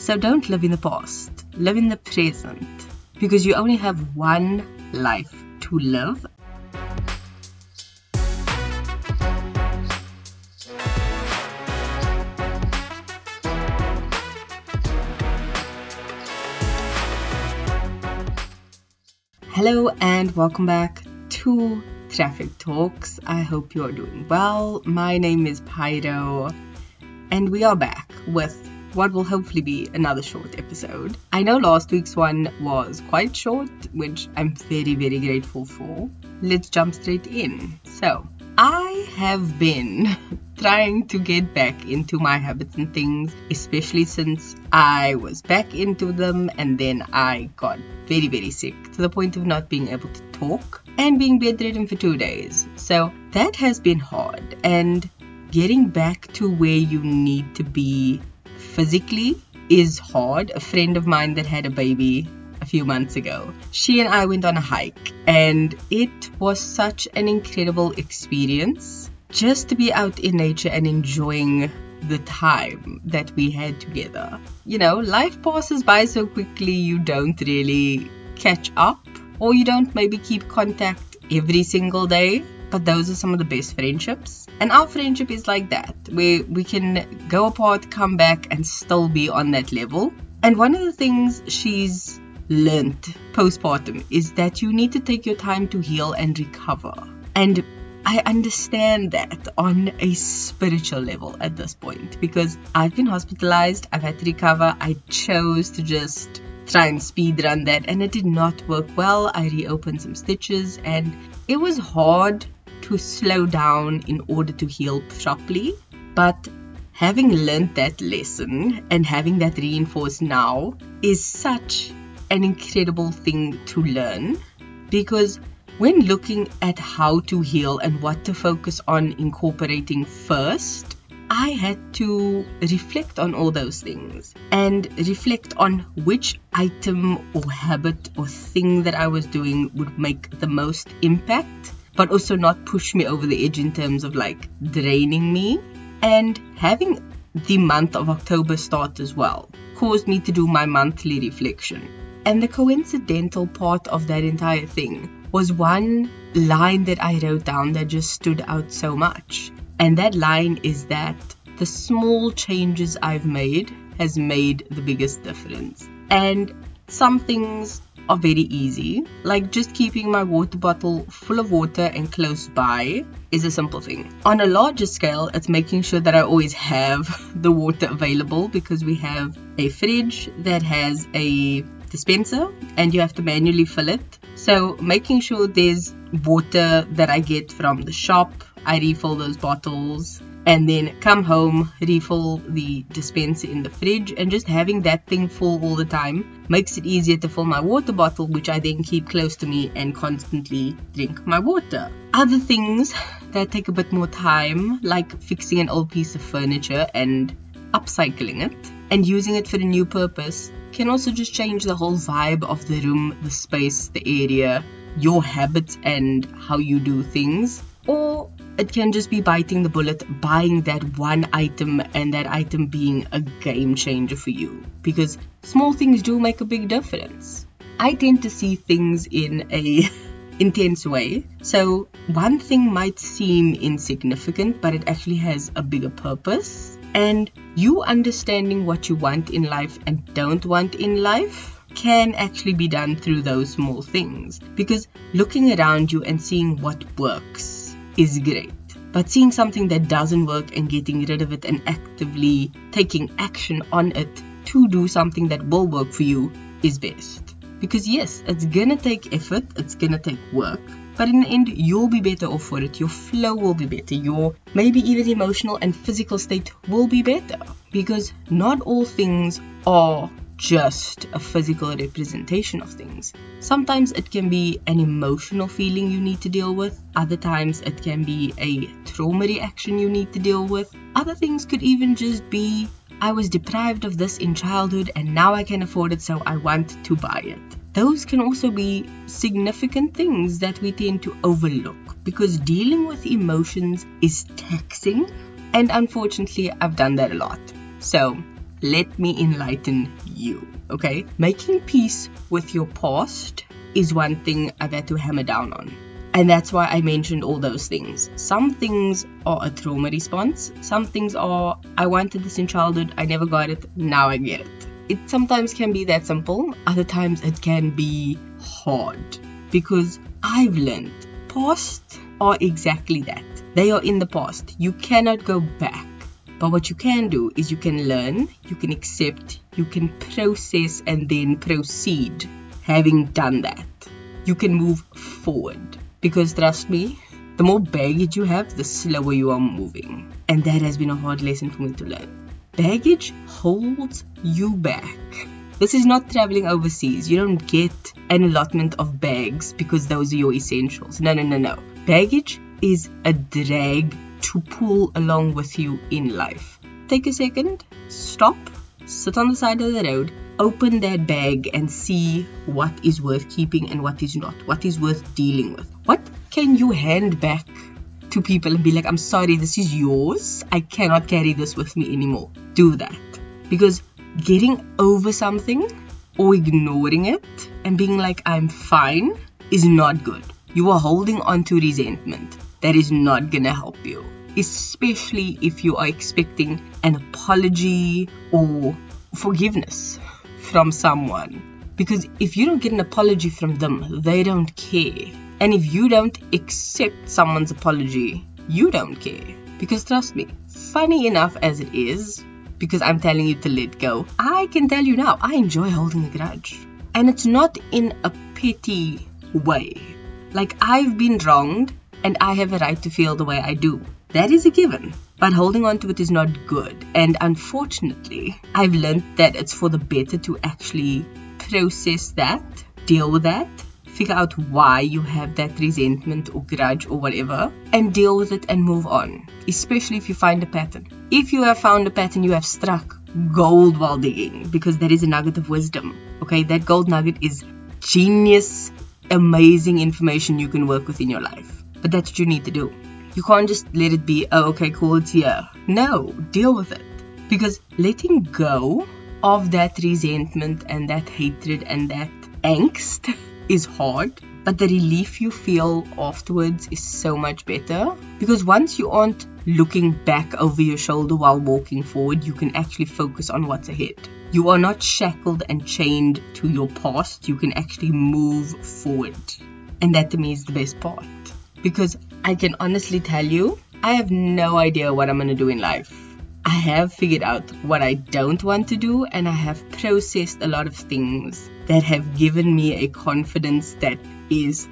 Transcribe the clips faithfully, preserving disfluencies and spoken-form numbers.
So don't live in the past, live in the present, because you only have one life to live. Hello and welcome back to Traffic Talks. I hope you are doing well. My name is Pyro and we are back with what will hopefully be another short episode. I know last week's one was quite short, which I'm very, very grateful for. Let's jump straight in. So, I have been trying to get back into my habits and things, especially since I was back into them and then I got very, very sick to the point of not being able to talk and being bedridden for two days. So that has been hard, and getting back to where you need to be physically is hard. A friend of mine that had a baby a few months ago, she and I went on a hike and it was such an incredible experience just to be out in nature and enjoying the time that we had together. You know, life passes by so quickly, you don't really catch up, or you don't maybe keep contact every single day, but those are some of the best friendships. And our friendship is like that, where we can go apart, come back, and still be on that level. And one of the things she's learned postpartum is that you need to take your time to heal and recover. And I understand that on a spiritual level at this point, because I've been hospitalized, I've had to recover. I chose to just try and speed run that, and it did not work well. I reopened some stitches and it was hard to slow down in order to heal properly. But having learned that lesson and having that reinforced now is such an incredible thing to learn, because when looking at how to heal and what to focus on incorporating first, I had to reflect on all those things and reflect on which item or habit or thing that I was doing would make the most impact, but also not push me over the edge in terms of like draining me. And having the month of October start as well caused me to do my monthly reflection. And the coincidental part of that entire thing was one line that I wrote down that just stood out so much. And that line is that the small changes I've made has made the biggest difference. And some things are very easy, like just keeping my water bottle full of water and close by is a simple thing. On a larger scale, it's making sure that I always have the water available, because we have a fridge that has a dispenser and you have to manually fill it. So making sure there's water that I get from the shop, I refill those bottles and then come home, refill the dispenser in the fridge, and just having that thing full all the time makes it easier to fill my water bottle, which I then keep close to me and constantly drink my water. Other things that take a bit more time, like fixing an old piece of furniture and upcycling it and using it for a new purpose, can also just change the whole vibe of the room, the space, the area, your habits and how you do things. Or it can just be biting the bullet, buying that one item and that item being a game changer for you, because small things do make a big difference. I tend to see things in a intense way. So one thing might seem insignificant, but it actually has a bigger purpose. And you understanding what you want in life and don't want in life can actually be done through those small things, because looking around you and seeing what works is great, but seeing something that doesn't work and getting rid of it and actively taking action on it to do something that will work for you is best. Because yes, it's gonna take effort, it's gonna take work, but in the end, you'll be better off for it. Your flow will be better. Your maybe even emotional and physical state will be better, because not all things are just a physical representation of things. Sometimes it can be an emotional feeling you need to deal with. Other times it can be a trauma reaction you need to deal with. Other things could even just be, I was deprived of this in childhood and now I can afford it, so I want to buy it. Those can also be significant things that we tend to overlook, because dealing with emotions is taxing, and unfortunately I've done that a lot. So let me enlighten you, okay? Making peace with your past is one thing I've had to hammer down on. And that's why I mentioned all those things. Some things are a trauma response. Some things are, I wanted this in childhood, I never got it, now I get it. It sometimes can be that simple. Other times it can be hard. Because I've learned past are exactly that. They are in the past. You cannot go back. But what you can do is you can learn, you can accept, you can process and then proceed. Having done that, you can move forward. Because trust me, the more baggage you have, the slower you are moving. And that has been a hard lesson for me to learn. Baggage holds you back. This is not traveling overseas. You don't get an allotment of bags because those are your essentials. No, no, no, no. Baggage is a drag to pull along with you in life. Take a second, stop, sit on the side of the road, open that bag and see what is worth keeping and what is not, what is worth dealing with. What can you hand back to people and be like, I'm sorry, this is yours. I cannot carry this with me anymore. Do that. Because getting over something or ignoring it and being like, I'm fine is not good. You are holding on to resentment. That is not going to help you. Especially if you are expecting an apology or forgiveness from someone. Because if you don't get an apology from them, they don't care. And if you don't accept someone's apology, you don't care. Because trust me, funny enough as it is, because I'm telling you to let go, I can tell you now, I enjoy holding a grudge. And it's not in a petty way. Like, I've been wronged and I have a right to feel the way I do. That is a given. But holding on to it is not good. And unfortunately, I've learned that it's for the better to actually process that, deal with that, figure out why you have that resentment or grudge or whatever, and deal with it and move on. Especially if you find a pattern. If you have found a pattern, you have struck gold while digging, because that is a nugget of wisdom. Okay, that gold nugget is genius, amazing information you can work with in your life. But that's what you need to do. You can't just let it be, oh, okay, cool, it's here. No, deal with it. Because letting go of that resentment and that hatred and that angst is hard, but the relief you feel afterwards is so much better. Because once you aren't looking back over your shoulder while walking forward, you can actually focus on what's ahead. You are not shackled and chained to your past. You can actually move forward. And that to me is the best part. Because I can honestly tell you, I have no idea what I'm going to do in life. I have figured out what I don't want to do, and I have processed a lot of things that have given me a confidence that is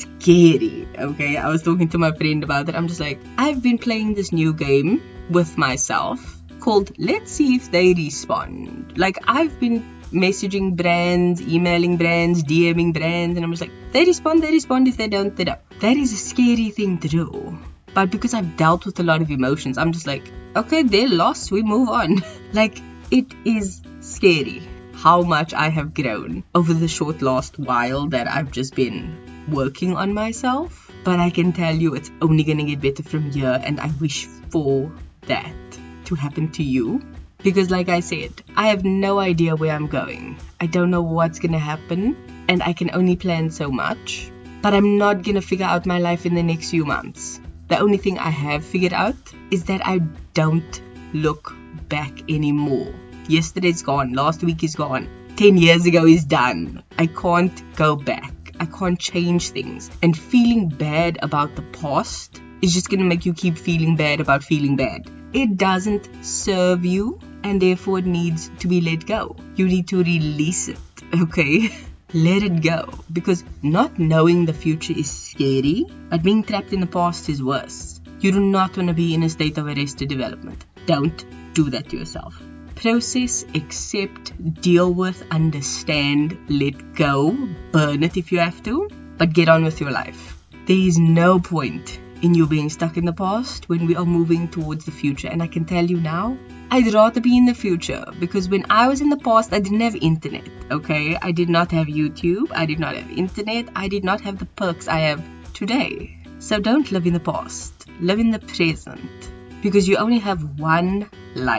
scary. Okay, I was talking to my friend about it. I'm just like, I've been playing this new game with myself called Let's See If They Respond. Like, I've been messaging brands, emailing brands, DMing brands, and I'm just like, they respond, they respond. If they don't, they don't. That is a scary thing to do. But because I've dealt with a lot of emotions, I'm just like, okay, they're lost, we move on. Like, it is scary how much I have grown over the short last while that I've just been working on myself. But I can tell you it's only going to get better from here, and I wish for that to happen to you. Because like I said, I have no idea where I'm going. I don't know what's going to happen, and I can only plan so much. But I'm not going to figure out my life in the next few months. The only thing I have figured out is that I don't look back anymore. Yesterday's gone. Last week is gone. Ten years ago is done. I can't go back. I can't change things. And feeling bad about the past is just going to make you keep feeling bad about feeling bad. It doesn't serve you, and therefore it needs to be let go. You need to release it, okay? Let it go. Because not knowing the future is scary, but being trapped in the past is worse. You do not want to be in a state of arrested development. Don't do that to yourself. Process, accept, deal with, understand, let go, burn it if you have to, but get on with your life. There is no point in you being stuck in the past when we are moving towards the future. And I can tell you now, I'd rather be in the future, because when I was in the past, I didn't have internet, okay? I did not have YouTube, I did not have internet, I did not have the perks I have today. So don't live in the past, live in the present, because you only have one life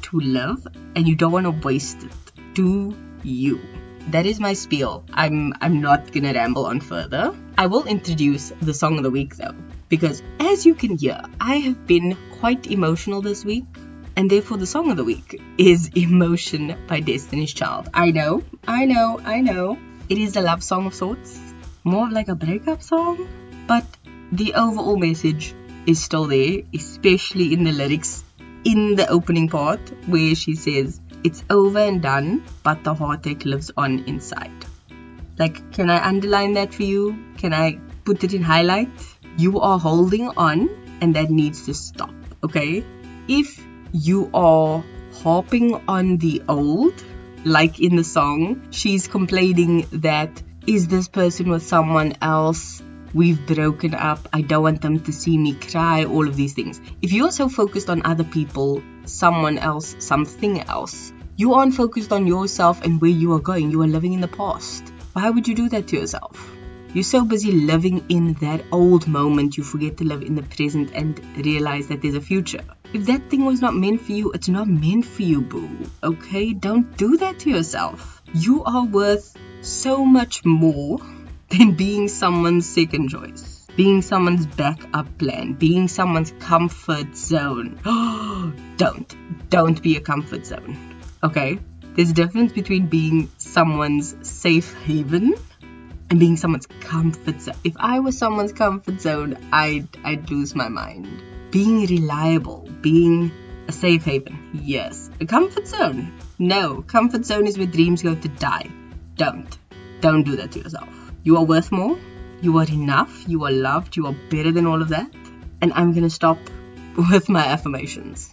to live and you don't want to waste it. Do you? That is my spiel. I'm I'm not gonna ramble on further. I will introduce the song of the week though, because as you can hear, I have been quite emotional this week, and therefore the song of the week is Emotion by Destiny's Child. I know, I know, I know. It is a love song of sorts, more of like a breakup song, but the overall message is still there, especially in the lyrics in the opening part where she says, "It's over and done, but the heartache lives on inside." Like, can I underline that for you? Can I put it in highlight? You are holding on, and that needs to stop, okay? If you are harping on the old, like in the song, she's complaining that, is this person with someone else? We've broken up. I don't want them to see me cry, all of these things. If you're so focused on other people, someone else, something else, you aren't focused on yourself and where you are going. You are living in the past. Why would you do that to yourself? You're so busy living in that old moment, you forget to live in the present and realize that there's a future. If that thing was not meant for you, it's not meant for you, boo. Okay? Don't do that to yourself. You are worth so much more than being someone's second choice, being someone's backup plan, being someone's comfort zone. Don't. Don't be a comfort zone. Okay? There's a difference between being someone's safe haven and being someone's comfort zone. If I was someone's comfort zone, I'd, I'd lose my mind. Being reliable, being a safe haven, yes. A comfort zone, no. Comfort zone is where dreams go to die. Don't. Don't do that to yourself. You are worth more. You are enough. You are loved. You are better than all of that. And I'm going to stop with my affirmations.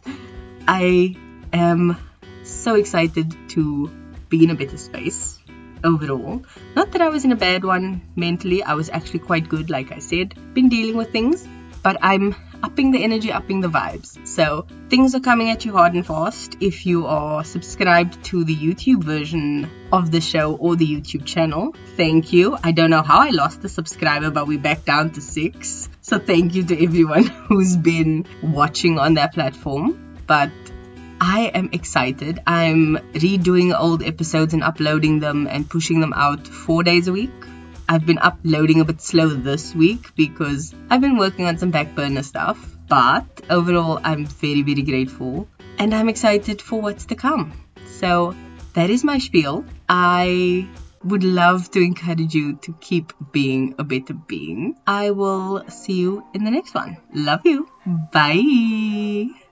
I am so excited to be in a better space overall. Not that I was in a bad one mentally. I was actually quite good, like I said. Been dealing with things, but I'm upping the energy, upping the vibes. So things are coming at you hard and fast. If you are subscribed to the YouTube version of the show or the YouTube channel, thank you. I don't know how I lost a subscriber, but we're back down to six. So thank you to everyone who's been watching on that platform. But I am excited. I'm redoing old episodes and uploading them and pushing them out four days a week. I've been uploading a bit slow this week because I've been working on some back burner stuff. But overall, I'm very, very grateful. And I'm excited for what's to come. So that is my spiel. I would love to encourage you to keep being a better being. I will see you in the next one. Love you. Bye.